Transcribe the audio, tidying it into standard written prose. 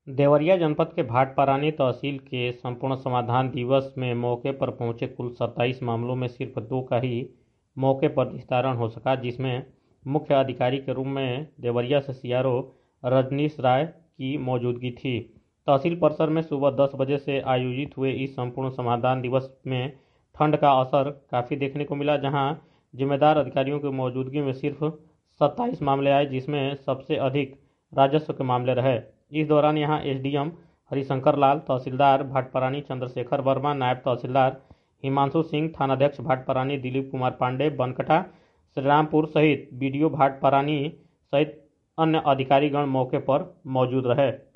देवरिया जनपद के भाटपारानी तहसील के संपूर्ण समाधान दिवस में मौके पर पहुंचे कुल 27 मामलों में सिर्फ 2 का ही मौके पर निस्तारण हो सका, जिसमें मुख्य अधिकारी के रूप में देवरिया से सीआरओ रजनीश राय की मौजूदगी थी। तहसील परिसर में सुबह 10 बजे से आयोजित हुए इस संपूर्ण समाधान दिवस में ठंड का असर काफ़ी देखने को मिला, जहां जिम्मेदार अधिकारियों की मौजूदगी में सिर्फ 27 मामले आए, जिसमें सबसे अधिक राजस्व के मामले रहे। इस दौरान यहां एसडीएम हरिशंकर लाल, तहसीलदार भाटपारानी चंद्रशेखर वर्मा, नायब तहसीलदार हिमांशु सिंह, थानाध्यक्ष भाटपारानी दिलीप कुमार पांडे, बनकटा श्रीरामपुर सहित बीडीओ भाटपारानी सहित अन्य अधिकारीगण मौके पर मौजूद रहे।